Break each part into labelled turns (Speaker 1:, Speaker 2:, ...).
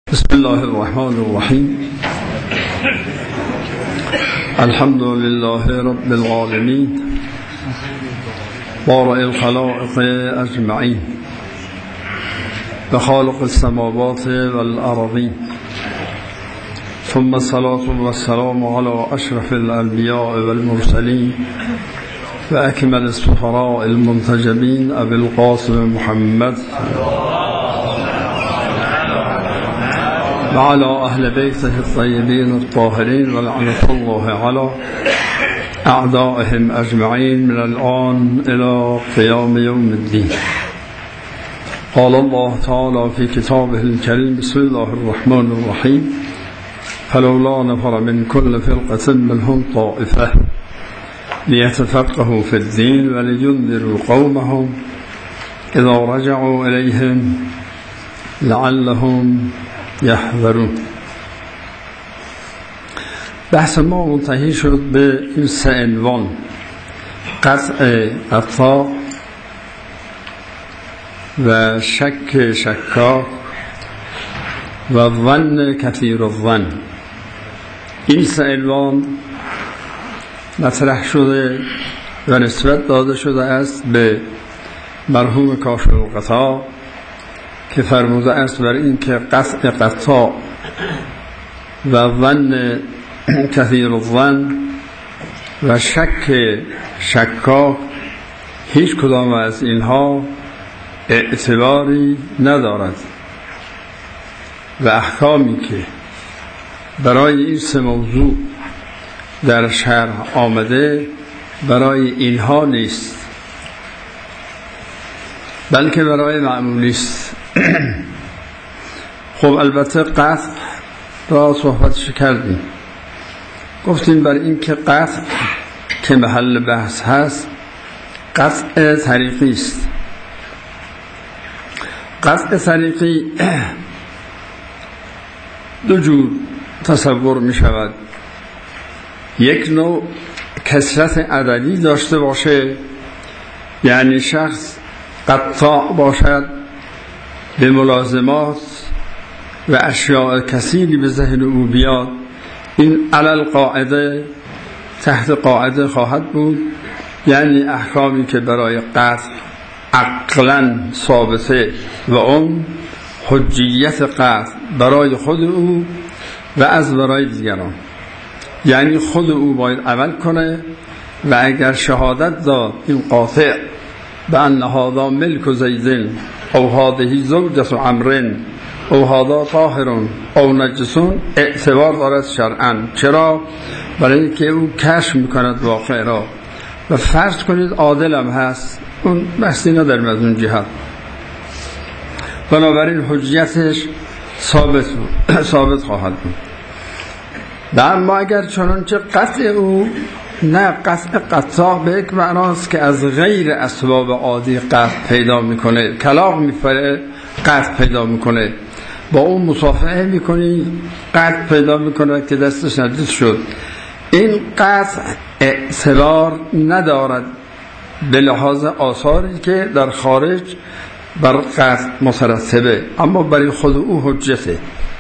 Speaker 1: بسم الله الرحمن الرحیم. الحمد لله رب العالمین بارئ الخلائق اجمعین و خالق السماوات والارضین، ثم الصلاة والسلام على اشرف الانبیاء والمرسلین و اکمل السفراء المنتجبین ابی القاسم محمد وعلى أهل بيته الطيبين الطاهرين ولعنة الله على أعدائهم أجمعين من الآن إلى قيام يوم الدين. قال الله تعالى في كتابه الكريم: بسم الله الرحمن الرحيم. فلولا نفر من كل فرقة منهم طائفة ليتفقهوا في الدين ولينذروا قومهم إذا رجعوا إليهم لعلهم یحذرون. بحث ما منتهی شد به این سه عنوان: قطع قطاع و شک شکاک و ظن کثیر الظن. این سه عنوان مطرح شده و نسبت داده شده است به مرحوم کاشف الغطا که فرموده است بر این که قطع قطاع و ظن کثیر الظن و شک شکاک هیچ کدام از اینها اعتباری ندارد و احکامی که برای این سه موضوع در شرع آمده برای اینها نیست، بلکه برای معمولی است. خب البته قطع را صحبتش کردیم، گفتیم بر این که قطع که محل بحث هست قطع طریقی است. قطع طریقی دو جور تصور می شود: یک نوع کثرت عددی داشته باشه، یعنی شخص قطاع باشد، به ملازمات و اشیاء کثیری به ذهن او بیاد، این علل قاعده تحت قاعده خواهد بود، یعنی احکامی که برای قطع عقلاً ثابته و اون حجیت قطع برای خود او و از برای دیگران، یعنی خود او باید عمل کنه و اگر شهادت داد این قاطع به ان هذا ملک زید او هذه زوجة عمرو او هذا طاهر او نجس، اعتبار دارد شرعاً. چرا؟ برای اینکه او کشف میکند واقع را و فرض کنید عادلم هست، اون بحثی نداریم از اون جهت، بنابراین حجیتش ثابت خواهد بود. اما اگر چنانچه قطع او نه قطع قطاع به یک معناست که از غیر اسباب عادی قطع پیدا میکنه، کلاغ میپره قطع پیدا میکنه، با اون مصافحه میکنی قطع پیدا میکنه که دستش نجس شد، این قطع اعتبار ندارد به لحاظ آثاری که در خارج بر قطع مترتبه، اما برای خود او حجته.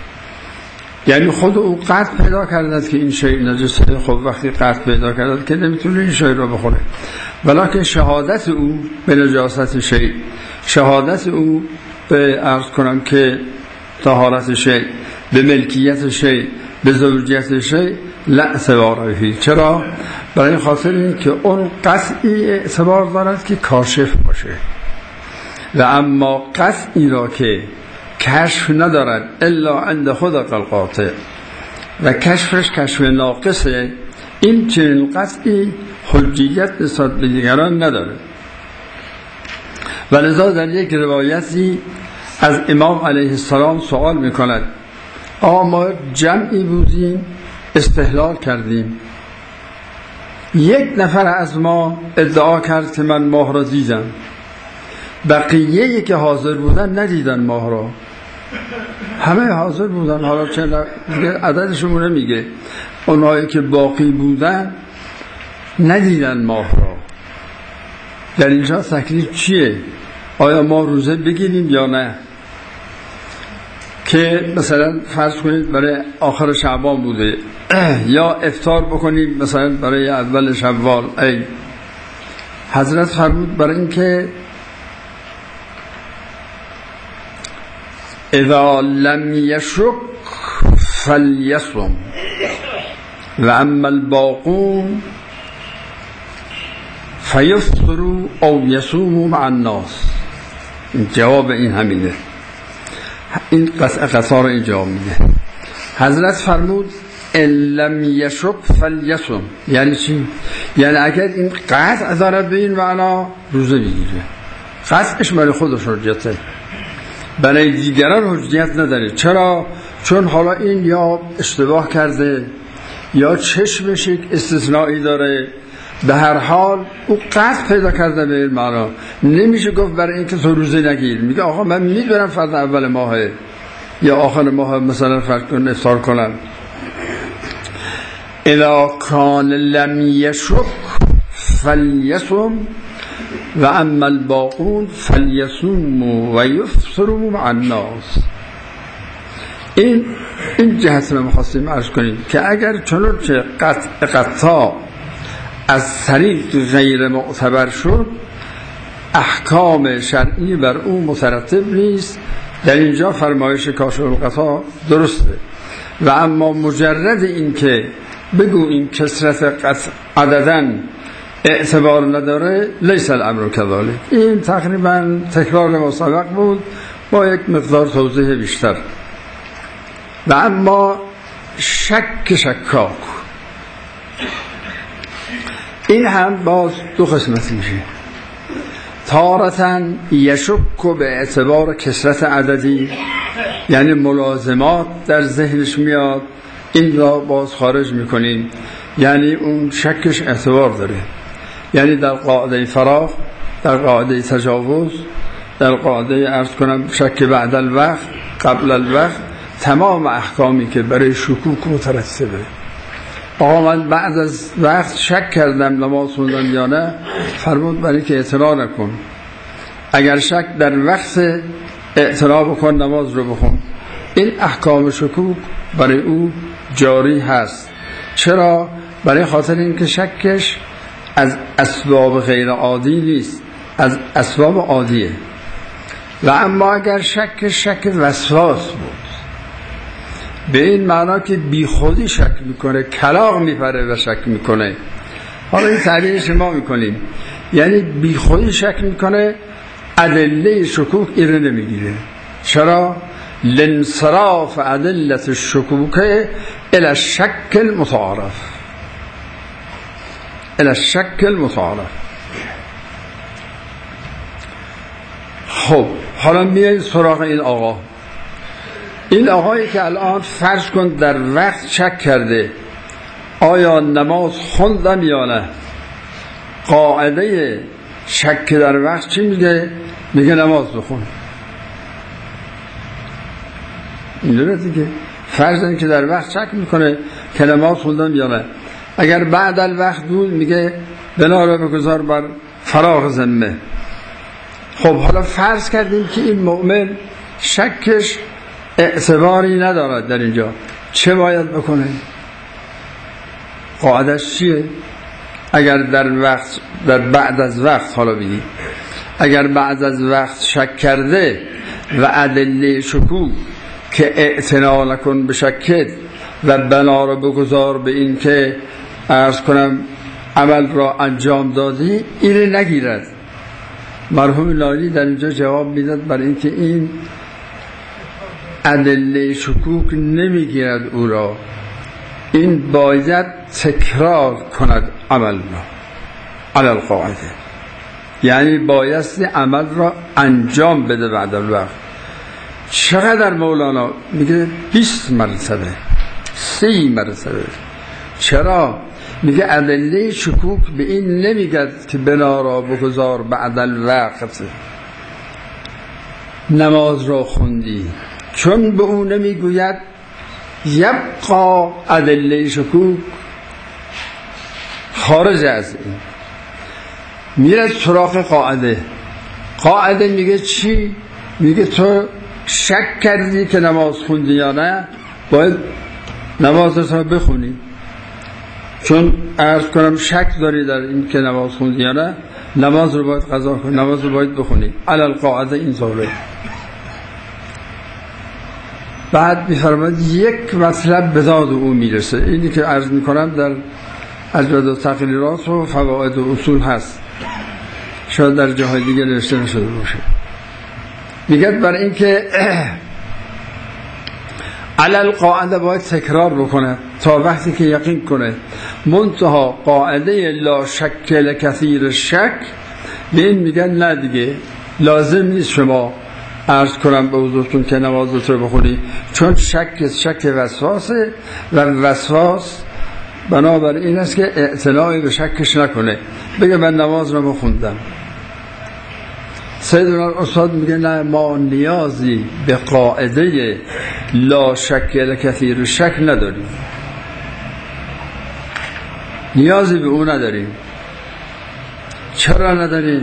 Speaker 1: یعنی خود او قطع پیدا کردند که این شیء نجسه، خب وقتی قطع پیدا کردند که نمیتونه این شیء رو بخوره، ولیکن شهادت او به نجاست شیء، شهادت او به عرض کنم که طهارت شیء، به ملکیت شیء، به زوجیت شیء لا اعتبار فیه. چرا؟ برای خاطر این که اون قطعی اعتبار دارد که کاشف باشه، و اما قطعی را که کشف ندارد الا عند خود القاطع و کشفش کشف ناقصه، این چنین قطعی حجیت نسبت به دیگران نداره. و لذا در یک روایتی از امام علیه السلام سوال میکند: ما جمعی بودیم استحلال کردیم، یک نفر از ما ادعا کرد که من ماه را دیدم، بقیه که حاضر بودن ندیدن ماه را، همه حاضر بودن، حالا چه عددشون نمیگه، اونایی که باقی بودن ندیدن ماه را. در اینجا تکلیف چیه؟ آیا ما روزه بگیریم یا نه؟ که مثلا فرض کنید برای آخر شعبان بوده یا افطار بکنید مثلا برای اول شوال، حضرت فرمود برای اینکه اذا لم یشک فلیصم و اما الباقون فیفطروا او یصوموا مع الناس. جواب این همینه، این قصار این جواب میده. حضرت فرمود ان لم یشک فلیصم، یعنی چی؟ یعنی اگر این قطع داره به این معنا روزه بگیره، قطعش برای خودش حجته، برای دیگران حجیت نداره. چرا؟ چون حالا این یا اشتباه کرده یا چشمش یک استثنایی داره، به هر حال او قصد پیدا کرده به این معنا. نمیشه گفت برای اینکه تو روزه نگیر، میگه آقا من میدونم فرض اول ماهه یا آخر ماه مثلا فرض کن افطار کنم. اذا کان لم یشک فلیصم و اما الباقون فلیصوموا و یفطروا مع الناس. این جهت رو می‌خواستیم عرض کنیم که اگر چنانچه قطع از طریق غیر معتبر شد، احکام شرعی بر او مترتب نیست. در اینجا فرمایش کاشف القطع درسته، و اما مجرد این که بگو این کثرت قطع عددن اعتبار نداره، لیس الامر کذالک. این تقریبا تکرار ما سبق بود با یک مقدار توضیح بیشتر. و اما شکاک، این هم باز دو قسمت میشه. تارةً یشک به اعتبار کثرت عددی، یعنی ملازمات در ذهنش میاد، این را باز خارج میکنیم، یعنی اون شکش اعتبار داره. یعنی در قاعده فراغ، در قاعده تجاوز، در قاعده عرض کنم شک بعد الوقت قبل الوقت، تمام احکامی که برای شکوک مترتبه. آقا من بعد از وقت شک کردم نماز خوندم یا نه، فرمود برای که اعتراض نکن. اگر شک در وقت اعتراض بکن، نماز رو بخون. این احکام شکوک برای او جاری هست. چرا؟ برای خاطر اینکه شکش از اسباب غیر عادی نیست، از اسباب عادیه. و اما اگر شک وسواس بود، به این معنا که بی خودی شک میکنه، کلاغ میپره و شک میکنه. حالا این تعبیرش ما میکنیم، یعنی بی خودی شک میکنه، ادله شکوک ایره نمیگیره. چرا؟ لانصراف ادله الشکوک الى الشک المتعارف، الى الشک المتعارف. خب حالا میاییم سراغ این آقا. این آقایی که الان فرض کن در وقت شک کرده آیا نماز خوندم یا نه، قاعده شک در وقت چی میگه؟ میگه نماز بخون. اینجوره دیگه. فرض که در وقت شک میکنه که نماز خوندم یا نه. اگر بعد الوقت بود میگه بنا را بگذار بر فراغ ذمه. خب حالا فرض کردیم که این مؤمن شکش اعتباری ندارد در اینجا، چه باید بکنه؟ قاعدش چیه؟ اگر در بعد از وقت، حالا بگی اگر بعد از وقت شک کرده و ادله شکوک که اعتنا نکن به شکت و بنا را بگذار به این که عرض کنم عمل را انجام دادی، این نگیرد. مرحوم لالی در اینجا جواب میداد برای اینکه این ادله شکوک نمیگیرد او را، این باید تکرار کند عمل را علی القاعده، یعنی بایستی عمل را انجام بده بعد الوقت. چقدر مولانا میگه 20 مرتبه 30 مرتبه. چرا؟ میگه ادله شکوک به این نمیگد که بنا را بگذار بعد الوقت نماز را خوندی، چون به اون نمیگوید یبقا ادله شکوک خارج از این. میره سراغ قاعده. قاعده میگه چی؟ میگه تو شک کردی که نماز خوندی یا نه، باید نمازت رو بخونی. چون عرض کنم شک داری در این که نماز خوندی یا نه، نماز رو باید قضا کنی، نماز رو باید بخونی. علی القاعده این طوره. بعد می‌فرماید یک مطلب به داد او میرسه. اینی که عرض میکنم در اجواد و تقریرات و فواید و اصول هست، شاید در جاهای دیگه نوشته نشده باشه. میگه برای این که علی القاعده باید تکرار بکنه تا وقتی که یقین کنه. منتها قاعده لا شک لکثیر شک، به این میگن نه دیگه لازم نیست شما عرض کنم به حضورتون که نمازت رو بخونی، چون شک وسواسه و وسواس بنابراین این است که اعتنایی به شکش نکنه، بگه من نماز رو بخوندم. سیدنا استاد میگه نه، ما نیازی به قاعده لا شک لکثیر شک نداریم، نیازی به اون نداریم. چرا نداریم؟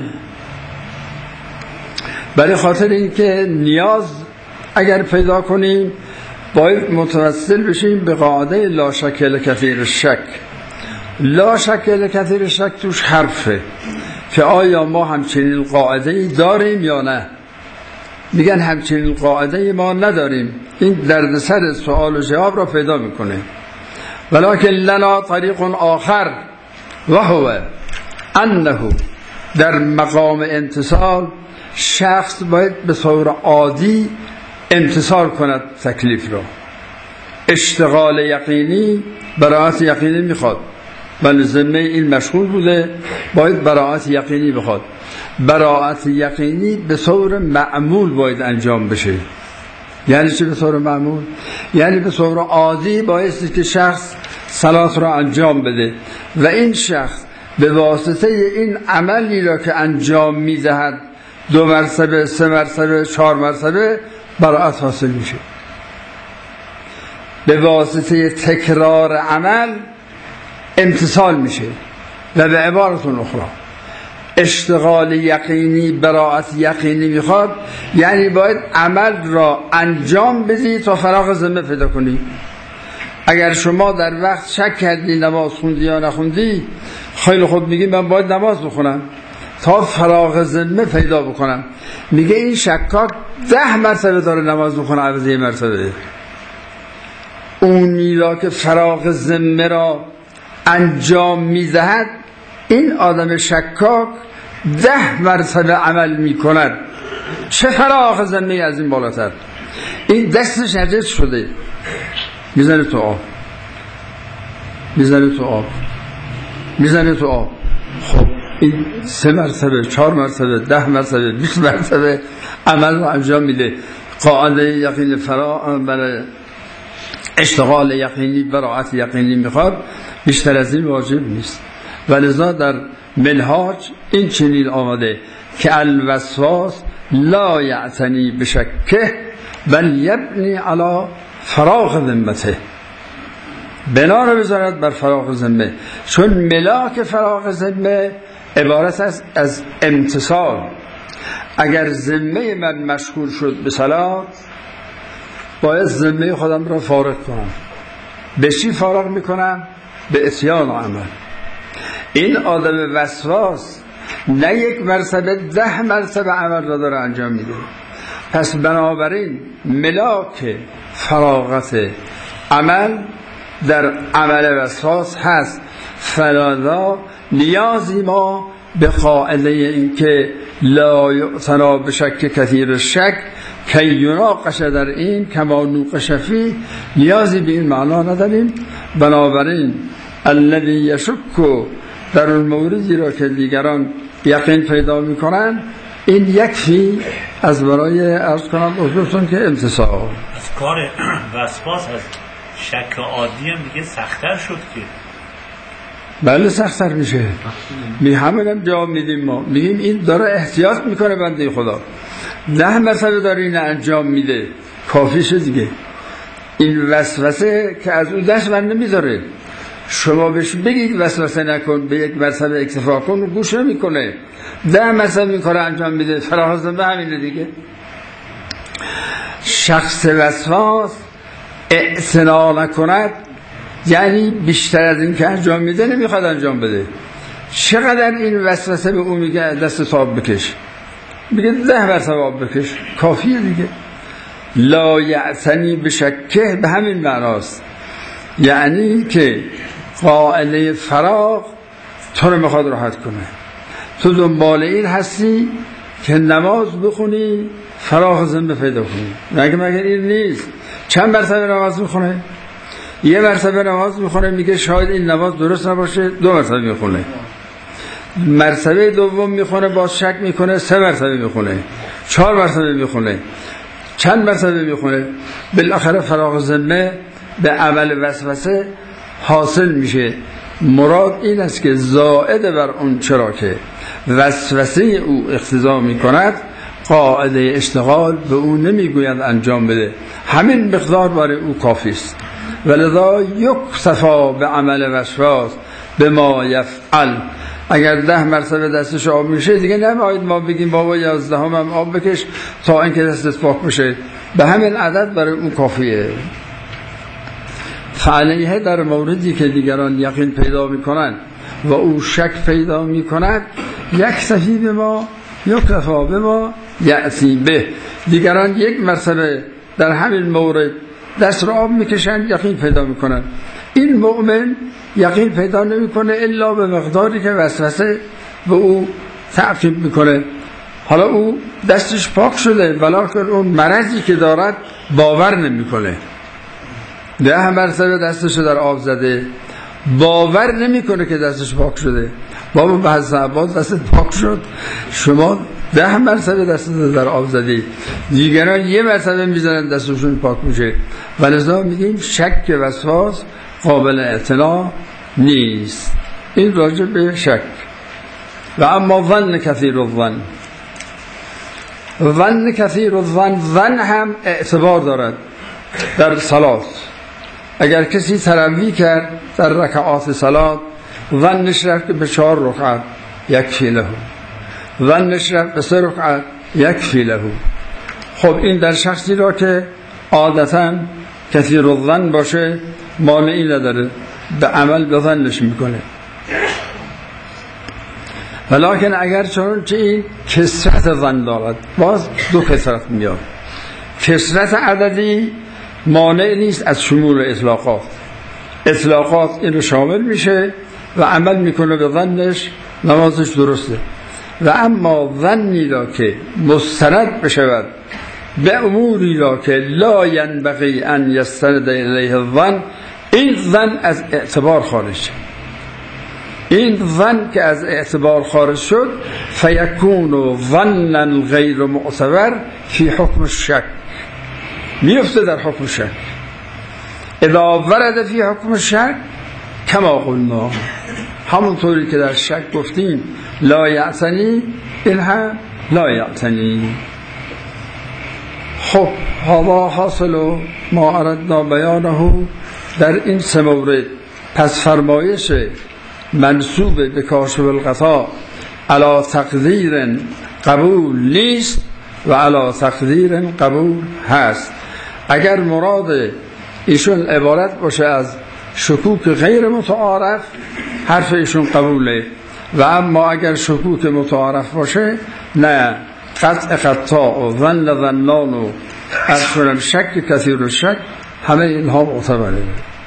Speaker 1: برای خاطر اینکه نیاز اگر پیدا کنیم باید متوسل بشیم به قاعده لا شک لکثیر شک. لا شک لکثیر شک توش حرفه که آیا ما همچنین قاعده‌ای داریم یا نه. میگن همچنین قاعده‌ای ما نداریم. این دردسر سوال و جواب را پیدا میکنه. ولکن لنا طریق آخر و هو انه در مقام امتثال شخص باید به صور عادی امتثال کند تکلیف را. اشتغال یقینی براءت یقینی میخواد، ولی ذمه این مشغول بوده، باید براءت یقینی بخواد. براءت یقینی به صور معمول باید انجام بشه. یعنی چه به صور معمول؟ یعنی به صور عادی بایستی که شخص صلات را انجام بده و این شخص به واسطه این عملی را که انجام میدهد 2 مرتبه 3 مرتبه 4 مرتبه براءت حاصل میشه. به واسطه تکرار عمل امتثال میشه. و به عبارت اخرى اشتغال یقینی براءت یقینی میخواد، یعنی باید عمل را انجام بدی تا فراغ ذمه پیدا کنی. اگر شما در وقت شک کردی نماز خوندی یا نخوندی، خیلی خوب میگی من باید نماز بخونم تا فراغ ذمه پیدا بکنم. میگه این شکاک 10 مرتبه داره نماز بخونه عوض 1 مرتبه. اونی را که فراغ ذمه را انجام میدهد، این آدم شکاک 10 مرتبه عمل میکند. چه فراغ ذمه از این بالاتر؟ این دستش نجس شده، میزنه تو آب، میزنه تو آب، میزنه تو آب. خب این 3 مرتبه 4 مرتبه 10 مرتبه 20 مرتبه عمل رو انجام میده. قاعده یقین برای اشتغال یقینی براءت یقینی میخواد، بیشتر از این واجب نیست. ولذا در منهاج این چنین آمده که الوسواس لا یعتنی بشکه بل یبنی علی فراغ ذمته، بنا رو بذارد بر فراغ ذمه. چون ملاک فراغ ذمه عبارت است از امتثال. اگر ذمه من مشغول شد به صلات، باید ذمه خودم را فارغ کنم. به چی فارغ میکنم؟ به عصیان و عمل. این آدم وسواس نه 1 مرتبه 10 مرتبه عمل را داره انجام میده. پس بنابراین ملاک فراغت عمل در عمل وسواس هست. فلاذا نیازی ما به قاعده این که لا یعتنا بشک کثیر شک که یناقش در این کما نوقش فی، نیازی به این معنا نداریم. بنابراین الذی یشک در اون موردی را که دیگران یقین پیدا میکنن، این یکفی از برای عرض کنم حضورتون که امتثال.
Speaker 2: از کار وسواس از شک عادی هم دیگه سخت‌تر شد که.
Speaker 1: بله سخت‌تر میشه. همینم جواب میدیم، ما میگیم این داره احتیاط میکنه بنده خدا. 10 مرتبه داره این انجام میده، کافیشه دیگه. این وسوسه که از اون دست من نمیذاره. شما بهش بگید وسوسه نکن، به 1 مرتبه اکتفا کن، و گوش نمیکنه. 10 مرتبه این کار انجام میده، فراغ ذمه همینه دیگه. شخص وسواس اعتنا نکند یعنی بیشتر از این که انجام میده نمیخواد انجام بده. چقدر این وسوسه به اون میگه دست ثواب بکش، میگه 10 بر ثواب بکش کافیه دیگه. لا یعتنی بشکه به همین معناست، یعنی که قاعده فراغ تو رو میخواد راحت کنه. تو دنبال این هستی که نماز بخونی فراغ ذمه پیدا کنی، مگر این نیست. چند مرتبه نماز میخونه؟ 1 مرتبه نماز میخونه، میگه شاید این نماز درست نباشه، 2 مرتبه میخونه. مرتبه دوم میخونه باز شک میکنه، 3 مرتبه میخونه، 4 مرتبه میخونه، چند مرتبه میخونه. بالاخره فراغ ذمه به عمل وسوسه حاصل میشه. مراد این است که زائد بر اون چرا که وسوسه او اقتضا میکند قاعده اشتغال به او نمیگوید انجام بده، همین مقدار برای او کافی است. ولذا یکتفا به عمل وسواس به ما یفعل. اگر 10 مرتبه دستش آب میشه دیگه نباید ما بگیم بابا 11 هم آب بکش تا اینکه دستت پاک بشه، به همین عدد برای اون کافیه. فعلیه در موردی که دیگران یقین پیدا میکنن و او شک پیدا میکند یکتفی به ما یکتفا به ما یأتی به. دیگران 1 مرتبه در همین مورد دست را آب میکشن یقین پیدا میکنن، این مؤمن یقین پیدا نمیکنه الا به مقداری که وسوسه به او تعقیب میکنه. حالا او دستش پاک شده ولکن اون مرضی که دارد باور نمیکنه. 10 مرتبه دستش در آب زده باور نمیکنه که دستش پاک شده. بابا به حضرت عباس دستت پاک شد، شما 10 مرتبه دستت در آب زدی، دیگران 1 مرتبه میزنن دستشون پاک میشه. ولذا میگیم شک وسواس قابل اعتنا نیست. این راجع به شک. و اما ظن کثیر الظن، ظن کثیر الظن، ظن هم اعتبار دارد در صلات. اگر کسی تراویح کرد در رکعات صلات ظنش رفت به 4 رکعت یکفی له، ظنش رفت به 3 رکعت یکفی له. خب این در شخصی را که عادتا کثیر الظن باشه مانعی نداره، به عمل به ظنش میکنه. ولیکن اگر چون این کثرت ظن دارد، باز 2 کثرت میاد. کثرت عددی مانع نیست از شمول اطلاقات. اطلاقات اینو شامل میشه و عمل میکنه به ظنش، نمازش درسته. و اما ظنی را که مستند بشود به اموری را که لا ینبغی ان یستند الیه الظن، این ظن از اعتبار خارج. این ظن که از اعتبار خارج شد فیکون ظنا غیر معتبر فی حکم الشک، میفته در حکم الشک. اذا ورد فی حکم الشک کما قلنا، همونطوری که در شک گفتیم لا یعتنی، این هم لا یعتنی. خب هوا حاصل ما اردنا بیانه در این 3 مورد. پس فرمایش منصوب به کاشف الغطا علی تقدیر قبول نیست و علی تقدیر قبول هست. اگر مراد ایشون عبارت باشه از شکوک غیر متعارف، حرف ایشون قبوله. و اما اگر شکوک متعارف باشه نه، قطع قطاع و ظن ظنان و ارشون شک کثیر و شک، همه اینها معتبره.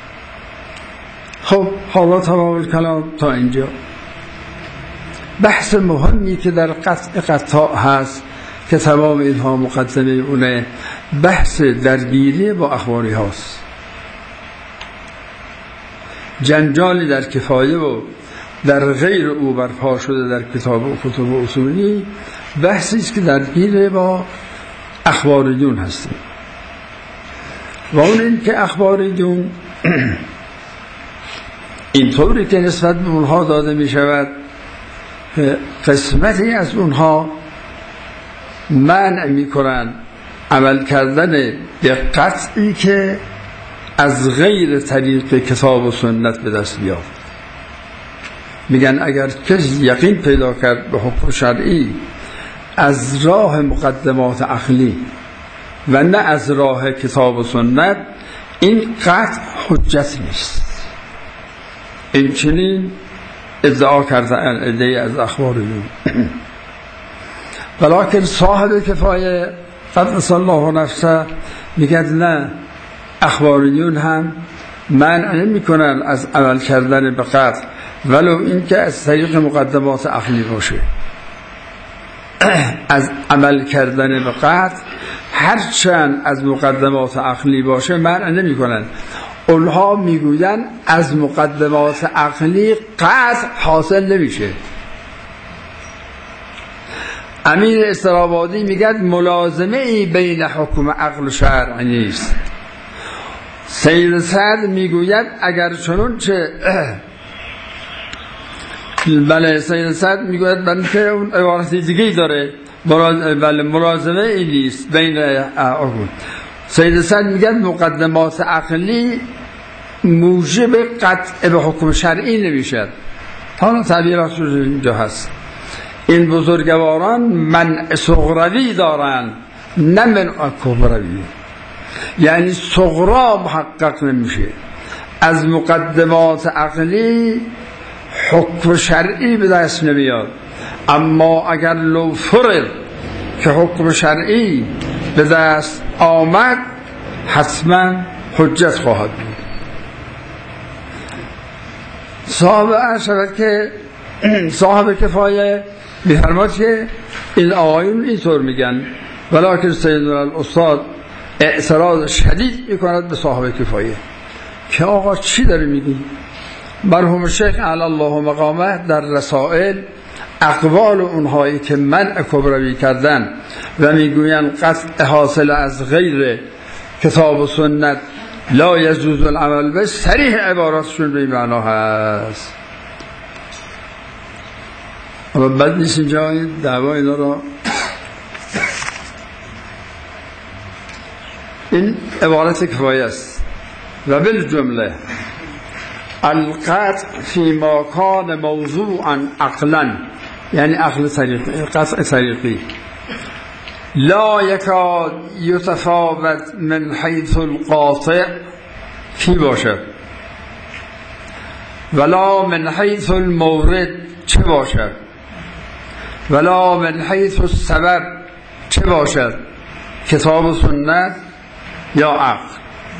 Speaker 1: خب حالا تمام کلام تا اینجا. بحث مهمی که در قطع قطاع هست که تمام اینها مقدمه اونه، بحث درگیری با اخباری هاست. جنجالی در کفایه و در غیر او برپا شده در کتاب و کتب اصولی، بحثی است که درگیر با اخباریون هستیم. و اون این که اخباریون اینطوری که نسبت به اونها داده می شود، قسمتی از اونها منع می کنن عمل کردن به قطعی که از غیر طریق کتاب و سنت به دست بیاد. میگن اگر کسی یقین پیدا کرد به حکم شرعی از راه مقدمات عقلی و نه از راه کتاب و سنت، این قطع حجت نیست. این چنین ادعا کردن عده‌ای از اخباریون. ولیکن صاحب کفایه قدس الله نفسه میگه نه، اخباریون هم منع نمی کنن از عمل کردن به قطع، ولو این که از طریق مقدمات عقلی باشه. از عمل کردن به قطع هرچند از مقدمات عقلی باشه منع نمی کنن. اونها میگوین از مقدمات عقلی قطع حاصل نمیشه. امیر استرابادی میگه ملازمه ای بین حکم عقل و شرع نیست. سید سعد میگوید اگر چنون چه بله، سید سعد میگوید بلکه اون عبارتی دیگه داره، بله ملازمه ای نیست بین حکم. سید سعد میگه مقدمات عقلی موجب قطع به حکم شرعی نمیشد. حالا تعبیرات اینجا هست. این بزرگواران منع صغروی دارن نه منع کبروی، یعنی صغرا محقق نمیشه. از مقدمات عقلی حکم شرعی به دست نمیاد، اما اگر لو فرض که حکم شرعی به دست آمد حتما حجت خواهد بود. صاحب کفایه می‌فرماید که این آقایون اینطور میگن، ولیکن سیدنا الاستاد اعتراض شدید میکند به صاحب کفایه که آقا چی داری میگی؟ مرحوم شیخ علی الله مقامه در رسائل اقوال اونهایی که منع کبروی کردن و میگوین قطع حاصل از غیر کتاب و سنت لا یجوز العمل به، صریح عباراتشون به این معنا هست. اما بد نیست اینجا دعوا اینا را. این عبارت کفایه است. و بالجمله القطع فی ما کان موضوعا عقلا، یعنی عقل طریقی، قطع طریقی، لا یکاد یتفاوت من حیث القاطع کی باشد ولا من حیث المورد چه باشد ولا من حیث السبب چه باشد، کتاب و سنت یا عقل.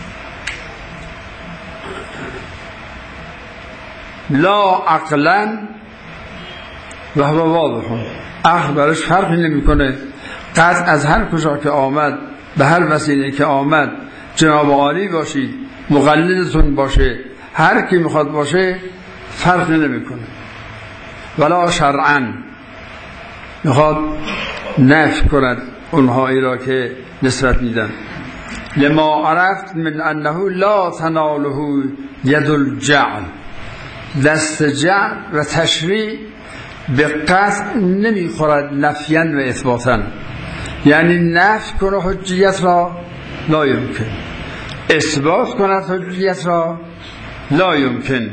Speaker 1: لا عقلا و هو واضح، عقل برش فرقی نمیکنه. قطع از هر کجا که آمد، به هر وسیله که آمد، جناب عالی باشید، مقلدتون باشه، هر کی میخواد باشه، فرقی نمیکنه. ولا شرعا میخواد نفی کند اونهایی را که نسبت میدن. لما عرفت من انه لا تناله ید الجعل، دست جعل و تشریع به قطع نمیخورد نفیاً و اثباتاً، یعنی نفی کنه حجیت را لا یمکن، اثبات کند حجیت را لا یمکن.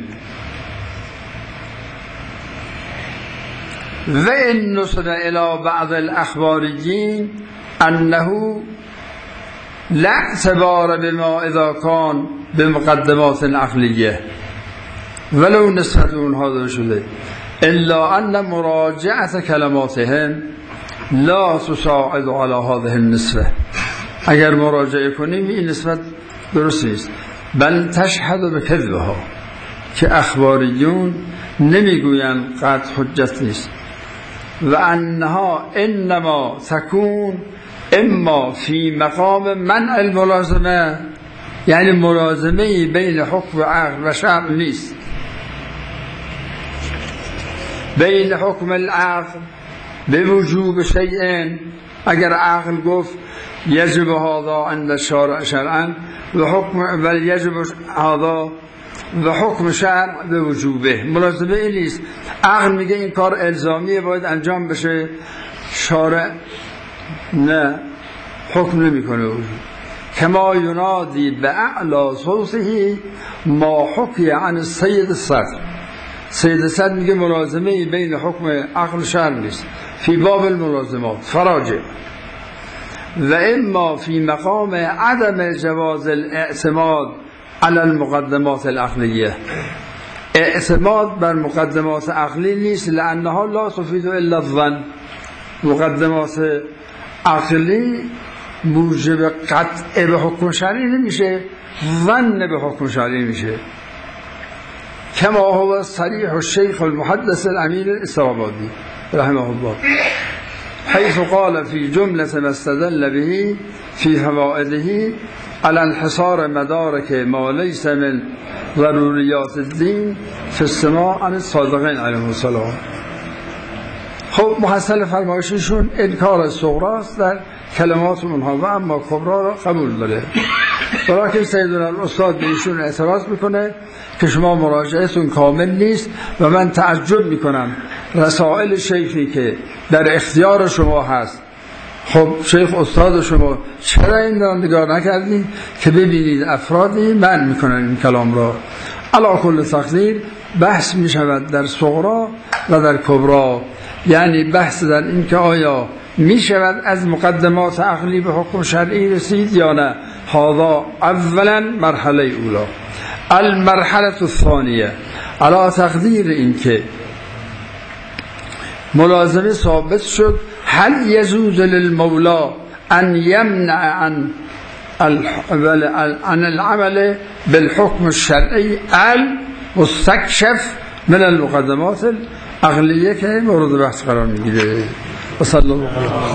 Speaker 1: و این نسبت الى بعض الاخباریین انه لا اعتبار بما اذا کان بمقدمات عقلیه، ولو نسبت اونها داده شده، الا ان مراجعت کلماتهم لا تساعد على هذه النسبه. اگر مراجعه کنیم این نسبت درست نیست، بل تشهد بکذبها، که اخباریون نمیگویند قطع حجت نیست. و انها انما تكون اما فی مقام منع الملازمه، یعنی ملازمه بین حکم عقل و شرع نیست. بین حکم العقل به وجوب شیئین، اگر عقل گفت یجب هذا عند الشارع شرعا و حکم و یجب هذا و حکم شرع به وجوبه، ملازمه این نیست. عقل میگه این کار الزامیه باید انجام بشه، شارع نه، حکم نمیکنه وجوب. کما ینادی به اعلی صوته ما حکی عن السید الصدر. سید صدر میگه ملازمه بین حکم عقل و شرع نیست. فی باب الملازمات فراجع و اما فی مقام عدم جواز الاعتماد علی المقدمات العقلیه. اعتماد بر مقدمات عقلی نیست، لانها لا تفید الا الظن. مقدمات عقلی موجب قطع به حکم شرعی نمیشه، ظن به حکم شرعی میشه. کما هو صریح الشیخ المحدث الامیر الاسرابادی رحمه الله حيث قال في جملة ما استدل به في فوائده على انحصار مدارك ما ليس من ضروريات الدين في السماع عن الصادقين عليهم السلام. خب محصل فرمایششون انکار صغراست در کلمات اونها و اما کبرا را قبول داره. برای که سیدنا الاستاد به ایشون اعتراض میکنه که شما مراجعتون کامل نیست و من تعجب میکنم رسائل شیخی که در اختیار شما هست، خب شیخ استاد شما چرا این را نگاه نکردین که ببینید افرادی من میکنن این کلام را. علی کل تقدیر بحث میشود در صغرا و در کبرا، یعنی بحث در این که آیا میشود از مقدمات عقلی به حکم شرعی رسید یا نه. هذا اولا مرحله اولا. المرحله الثانیه علی تقدیر این که ملازمه ثابت شد هل یجوز للمولا ان یمنع عن العمل بالحكم الشرعي المستكشف من المقدمات العقلیه که مورد بحث قرار میگیره. و صلی الله علیه